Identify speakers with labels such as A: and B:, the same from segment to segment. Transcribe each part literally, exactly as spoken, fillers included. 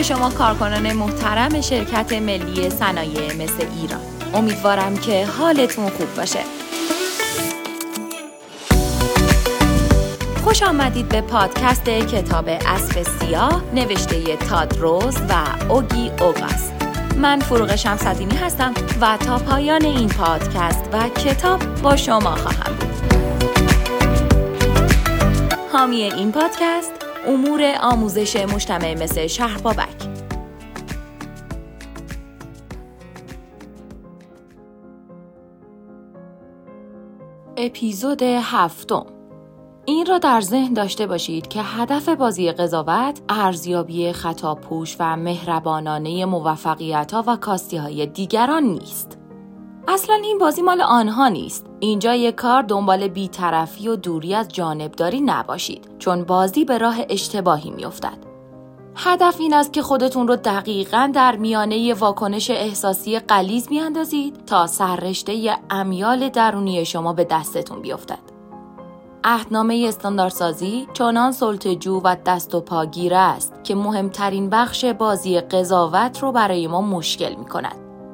A: شما کارکنان محترم شرکت ملی صنایع مس ایران. امیدوارم که حالتون خوب باشه. خوش آمدید به پادکست کتاب اسب سیاه نوشته تادروز و اوگی اوگاست. من فروغ شمس‌الدینی هستم و تا پایان این پادکست و کتاب با شما خواهم بود. حامی این پادکست امور آموزش مجتمع مس شهربابک. اپیزود هفتم. این را در ذهن داشته باشید که هدف بازی قضاوت ارزیابی خطاپوش و مهربانانه موفقیت‌ها و کاستی‌های دیگران نیست. اصلاً این بازی مال آنها نیست. اینجا یک کار دنبال بی‌طرفی و دوری از جانبداری نباشید، چون بازی به راه اشتباهی می‌افتد. هدف این است که خودتون رو دقیقاً در میانه واکنش احساسی غلیظ می‌اندازید تا سررشته امیال درونی شما به دستتون بیفتد. عهدنامه استانداردسازی چنان سلطه‌جو و دست و پاگیر است که مهمترین بخش بازی قضاوت رو برای ما مشکل می‌کند.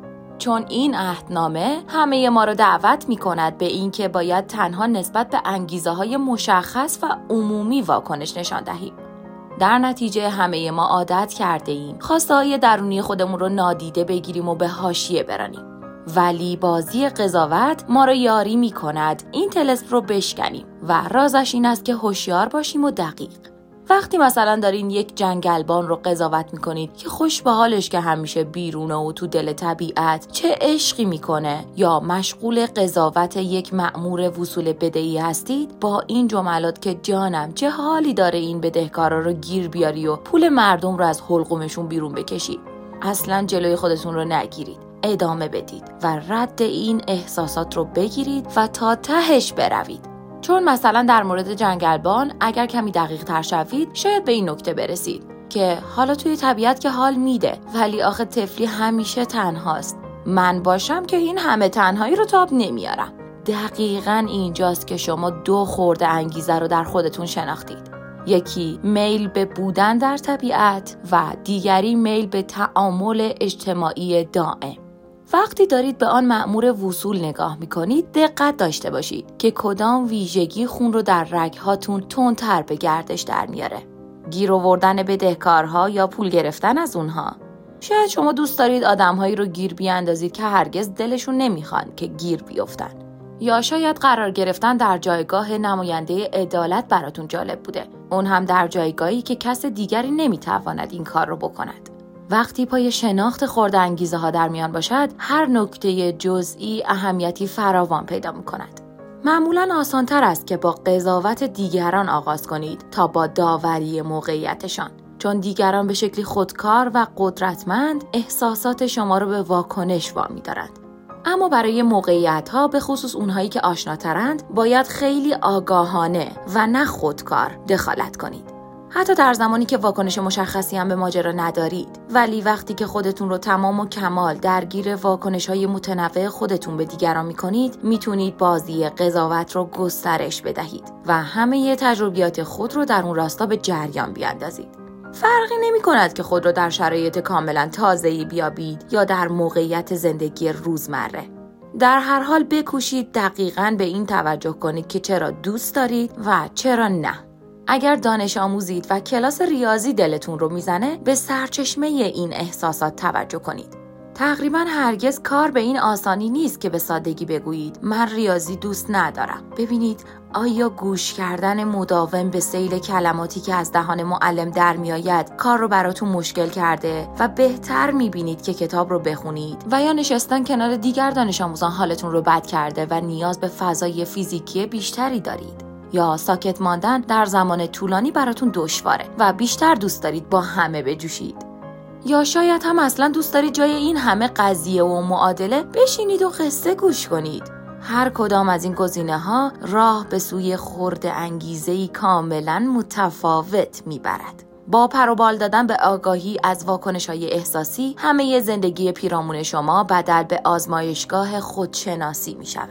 A: چون این عهدنامه همه ما رو دعوت می‌کند به این که باید تنها نسبت به انگیزه‌های مشخص و عمومی واکنش نشان دهیم. در نتیجه همه ما عادت کرده ایم خواسته‌های درونی خودمون رو نادیده بگیریم و به حاشیه برانیم. ولی بازی قضاوت ما رو یاری می‌کند این طلسم رو بشکنیم و رازش این است که هوشیار باشیم و دقیق. وقتی مثلا دارین یک جنگلبان رو قضاوت میکنید که خوش به حالش که همیشه بیرونه و تو دل طبیعت چه عشقی میکنه، یا مشغول قضاوت یک مأمور وصول بدهی هستید، با این جملات که جانم چه حالی داره این بدهکارا رو گیر بیاری و پول مردم رو از حلقومشون بیرون بکشی، اصلا جلوی خودتون رو نگیرید، ادامه بدید و رد این احساسات رو بگیرید و تا تهش بروید. چون مثلا در مورد جنگلبان اگر کمی دقیق تر شوید شاید به این نکته برسید که حالا توی طبیعت که حال میده، ولی آخه طفلی همیشه تنهاست، من باشم که این همه تنهایی رو تاب نمیارم. دقیقاً اینجاست که شما دو خورده انگیزه رو در خودتون شناختید. یکی میل به بودن در طبیعت و دیگری میل به تعامل اجتماعی دائم. وقتی دارید به آن مأمور وصول نگاه میکنید دقت داشته باشید که کدام ویژگی خون رو در رگهاتون تندتر به گردش در میاره. گیر آوردن بدهکارها یا پول گرفتن از اونها. شاید شما دوست دارید آدمهایی رو گیر بیاندازید که هرگز دلشون نمیخوان که گیر بیفتن. یا شاید قرار گرفتن در جایگاه نماینده عدالت براتون جالب بوده. اون هم در جایگاهی که کس دیگری نمیتواند این کار رو بکند. وقتی پای شناخت خورده انگیزه ها در میان باشد، هر نکته جزئی اهمیتی فراوان پیدا می کند. معمولاً آسان‌تر است که با قضاوت دیگران آغاز کنید تا با داوری موقعیتشان، چون دیگران به شکلی خودکار و قدرتمند احساسات شما را به واکنش وامی دارند. اما برای موقعیت‌ها، به خصوص اونهایی که آشناترند، باید خیلی آگاهانه و نه خودکار دخالت کنید. حتی در زمانی که واکنش مشخصی هم به ماجرا ندارید، ولی وقتی که خودتون رو تمام و کمال درگیر واکنش‌های متنوع خودتون به دیگران می‌کنید، میتونید بازی قضاوت رو گسترش بدهید و همه تجربیات خود رو در اون راستا به جریان بیاندازید. فرقی نمی‌کند که خود رو در شرایط کاملاً تازه‌ای بیابید یا در موقعیت زندگی روزمره. در هر حال بکوشید دقیقاً به این توجه کنید که چرا دوست دارید و چرا نه. اگر دانش آموزید و کلاس ریاضی دلتون رو میزنه، به سرچشمه این احساسات توجه کنید. تقریباً هرگز کار به این آسانی نیست که به سادگی بگویید من ریاضی دوست ندارم. ببینید آیا گوش کردن مداوم به سیل کلماتی که از دهان معلم در میآید کار رو براتون مشکل کرده و بهتر میبینید که کتاب رو بخونید، و یا نشستن کنار دیگر دانش آموزان حالتون رو بد کرده و نیاز به فضای فیزیکی بیشتری دارید؟ یا ساکت ماندن در زمان طولانی براتون دشواره و بیشتر دوست دارید با همه بجوشید؟ یا شاید هم اصلا دوست دارید جای این همه قضیه و معادله بشینید و قصه گوش کنید؟ هر کدام از این گزینه‌ها راه به سوی خرد انگیزه‌ای کاملاً متفاوت میبرد. با پر و بال دادن به آگاهی از واکنش‌های احساسی، همه زندگی پیرامون شما بدل به آزمایشگاه خودشناسی می‌شود.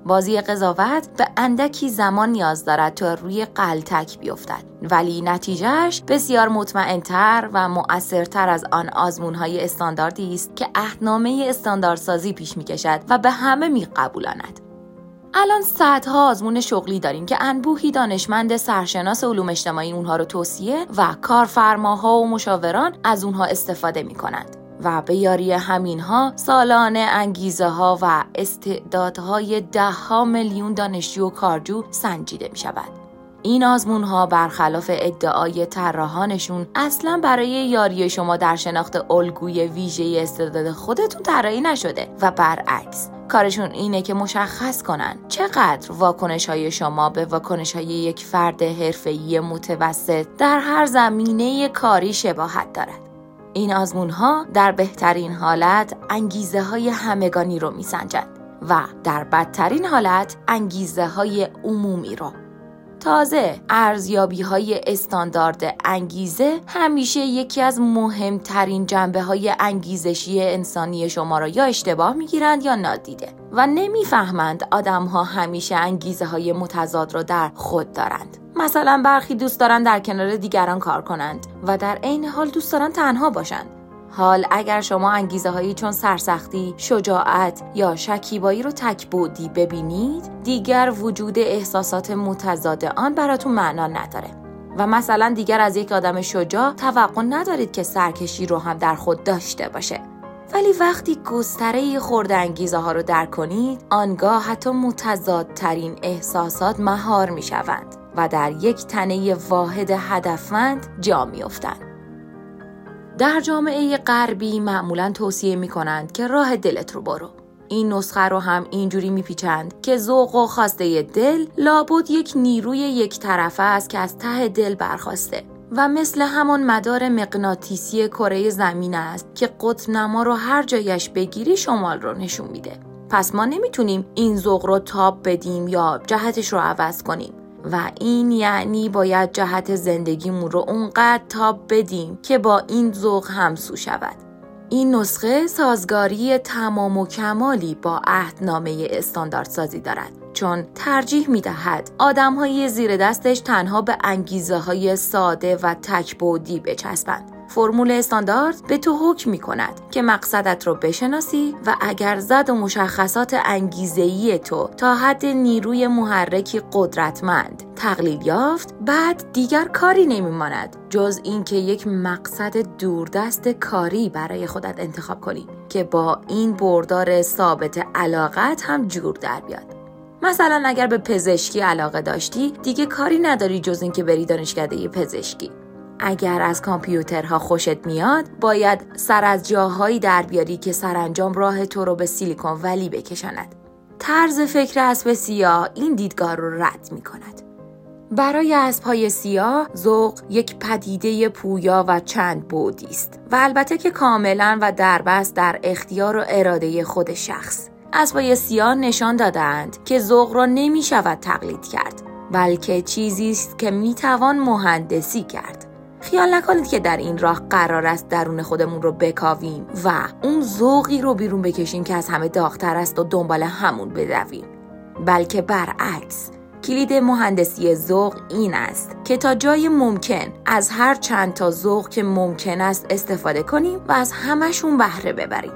A: بازی قضاوت به اندکی زمان نیاز دارد تا روی غلطک بیفتد، ولی نتیجهش بسیار مطمئن‌تر و مؤثرتر از آن آزمون‌های استانداردی است که عهدنامه استانداردسازی پیش می‌کشد و به همه می‌قبولاند. الان صدها آزمون شغلی داریم که انبوهی دانشمند سرشناس علوم اجتماعی اونها رو توصیه و کارفرماها و مشاوران از اونها استفاده می‌کنند. و به یاری همینها سالانه انگیزه ها و استعدادهای ده ها میلیون دانشجو و کارجو سنجیده می شود. این آزمون ها برخلاف ادعای طراحانشون اصلا برای یاری شما در شناخت الگوی ویژه استعداد خودتون طراحی نشده و برعکس کارشون اینه که مشخص کنن چقدر واکنش های شما به واکنش های یک فرد حرفه‌ای متوسط در هر زمینه کاری شباهت دارد. این آزمون‌ها در بهترین حالت انگیزه های همگانی رو میسنجند و در بدترین حالت انگیزه های عمومی رو. تازه ارزیابی های استاندارد انگیزه همیشه یکی از مهمترین جنبه های انگیزشی انسانی شما را یا اشتباه میگیرند یا نادیده و نمیفهمند آدم ها همیشه انگیزه های متضاد را در خود دارند. مثلا برخی دوست دارند در کنار دیگران کار کنند و در عین حال دوست دارند تنها باشند. حال اگر شما انگیزه هایی چون سرسختی، شجاعت یا شکیبایی رو تک‌بعدی ببینید، دیگر وجود احساسات متضاد آن براتون معنا نداره. و مثلا دیگر از یک آدم شجاع توقع ندارید که سرکشی رو هم در خود داشته باشه. ولی وقتی گستره خرد انگیزه ها رو درک کنید، آنگاه حتی متضادترین احساسات مهار می شوند و در یک تنه واحد هدفمند جا می افتند. در جامعه غربی معمولاً توصیه می‌کنند که راه دلت رو برو. این نسخه رو هم اینجوری میپیچند که ذوق و خواسته دل لابد یک نیروی یک طرفه است که از ته دل برخاسته و مثل همان مدار مغناطیسی کره زمین است که قطب نما رو هر جایش بگیری شمال رو نشون میده. پس ما نمیتونیم این ذوق رو تاب بدیم یا جهتش رو عوض کنیم. و این یعنی باید جهت زندگیمون رو اونقدر تاب بدیم که با این ذوق همسو شود. این نسخه سازگاری تمام و کمالی با عهدنامه استانداردسازی دارد، چون ترجیح می‌دهد آدم‌های زیر دستش تنها به انگیزه‌های ساده و تک‌بعدی بچسبند. فرمول استاندارد به تو حکم می‌کند که مقصدت رو بشناسی و اگر زد و مشخصات انگیزه‌ای تو تا حد نیروی محرکی قدرتمند تقلیل یافت، بعد دیگر کاری نمی‌ماند جز اینکه یک مقصد دوردست کاری برای خودت انتخاب کنی که با این بردار ثابت علاقت هم جور در بیاد. مثلا اگر به پزشکی علاقه داشتی، دیگه کاری نداری جز اینکه بری دانشکده پزشکی. اگر از کامپیوترها خوشت میاد، باید سر از جاهایی در بیاری که سرانجام راه تو رو به سیلیکون ولی بکشاند. طرز فکر اسب سیاه این دیدگاه رو رد می کند. برای اسب‌های سیاه، ذوق یک پدیده پویا و چند بعدی است و البته که کاملاً و دربست در اختیار و اراده خود شخص. اسب‌های سیاه نشان دادند که ذوق را نمی شود تقلید کرد، بلکه چیزی است که می توان مهندسی کرد. خیال نکنید که در این راه قرار است درون خودمون رو بکاویم و اون ذوقی رو بیرون بکشیم که از همه داغ‌تر است و دنبال همون بدویم، بلکه برعکس. کلید مهندسی ذوق این است که تا جای ممکن از هر چند تا ذوق که ممکن است استفاده کنیم و از همشون بهره ببریم.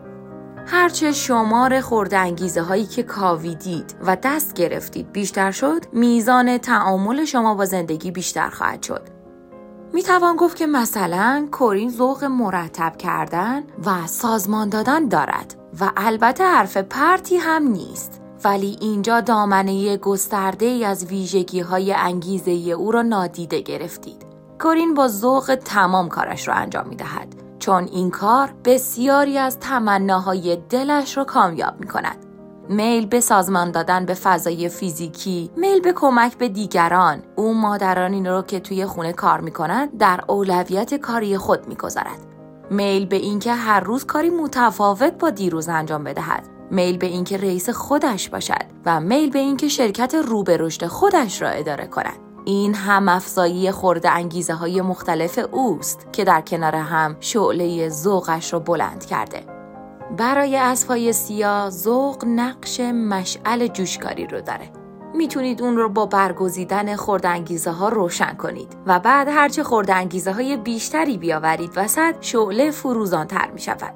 A: هرچه شمار خرد انگیزه هایی که کاویدید و دست گرفتید بیشتر شد، میزان تعامل شما با زندگی بیشتر خواهد شد. می توان گفت که مثلا کورین ذوق مرتب کردن و سازمان دادن دارد و البته حرف پرتی هم نیست، ولی اینجا دامنه گسترده ای از ویژگی های انگیزه او را نادیده گرفتید. کورین با ذوق تمام کارش را انجام می دهد، چون این کار بسیاری از تمناهای دلش را کامیاب می کند. میل به سازمان دادن به فضای فیزیکی، میل به کمک به دیگران، او مادرانی رو که توی خونه کار میکنند در اولویت کاری خود میگذارد. میل به اینکه هر روز کاری متفاوت با دیروز انجام بدهد، میل به اینکه رئیس خودش باشد و میل به اینکه شرکت رو به رشد خودش را اداره کند. این هم افزایی خرد انگیزه های مختلف اوست که در کنار هم شعله ذوقش را بلند کرده. برای اسب‌های سیاه ذوق نقش مشعل جوشکاری رو داره. میتونید اون رو با برگزیدن خردانگیزه ها روشن کنید و بعد هرچه خردانگیزه های بیشتری بیاورید وسط، شعله فروزان تر می شود.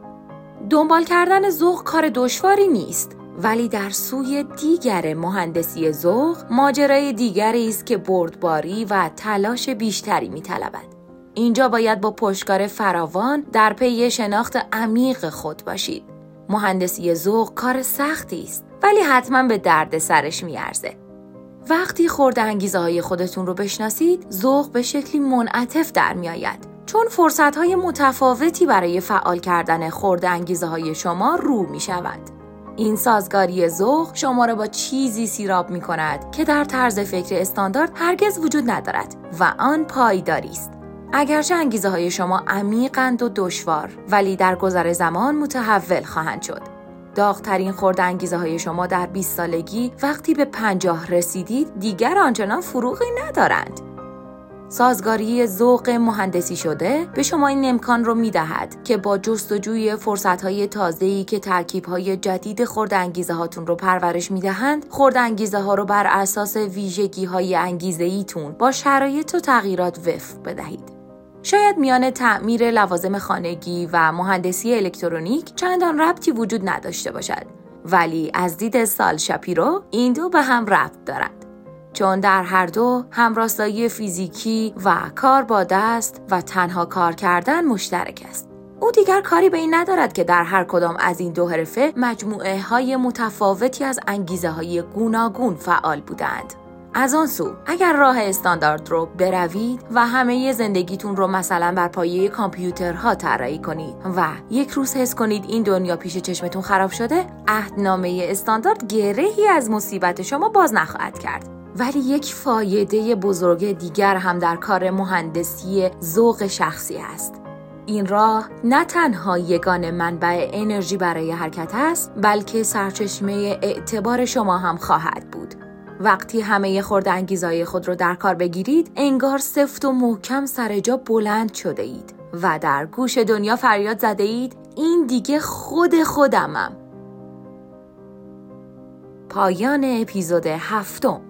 A: دنبال کردن ذوق کار دشواری نیست، ولی در سوی دیگر مهندسی ذوق ماجرای دیگری است که بردباری و تلاش بیشتری می طلبد. اینجا باید با پشتکار فراوان در پی شناخت عمیق خود باشید. مهندسی ذوق کار سختی است، ولی حتما به درد سرش میارزه. وقتی خردانگیزه های خودتون رو بشناسید، ذوق به شکلی منعطف در میآید، چون فرصت های متفاوتی برای فعال کردن خردانگیزه های شما رو می شود. این سازگاری ذوق شما را با چیزی سیراب می کند که در طرز فکر استاندارد هرگز وجود ندارد و آن پایداری است. اگرچه انگیزه های شما عمیقند و دشوار، ولی در گذر زمان متحول خواهند شد. داغ‌ترین خردانگیزه های شما در بیست سالگی وقتی به پنجاه رسیدید دیگر آنچنان فروغی ندارند. سازگاری ذوق مهندسی شده به شما این امکان رو میدهد که با جستجوی فرصت‌های تازه‌ای که ترکیب‌های جدید خردانگیزه هاتون رو پرورش میدهند، خردانگیزه ها رو بر اساس ویژگی‌های انگیزه‌ایتون با شرایط و تغییرات وفق بدهید. شاید میان تعمیر لوازم خانگی و مهندسی الکترونیک چندان ربطی وجود نداشته باشد، ولی از دید سال شاپیرو این دو به هم ربط دارند، چون در هر دو همراستایی فیزیکی و کار با دست و تنها کار کردن مشترک است. او دیگر کاری به این ندارد که در هر کدام از این دو حرفه مجموعه های متفاوتی از انگیزه های گوناگون فعال بودند. از آن سو اگر راه استاندارد رو بروید و همه زندگیتون رو مثلا بر پایه کامپیوترها طراحی کنید و یک روز حس کنید این دنیا پیش چشمتون خراب شده، عهدنامه استاندارد گرهی از مصیبت شما باز نخواهد کرد. ولی یک فایده بزرگ دیگر هم در کار مهندسی ذوق شخصی است. این راه نه تنها یگانه منبع انرژی برای حرکت است، بلکه سرچشمه اعتبار شما هم خواهد بود. وقتی همه خردانگیزه‌های خود رو در کار بگیرید، انگار سفت و محکم سر جا بلند شده اید و در گوش دنیا فریاد زده اید این دیگه خود خودمم. پایان اپیزود هفتم.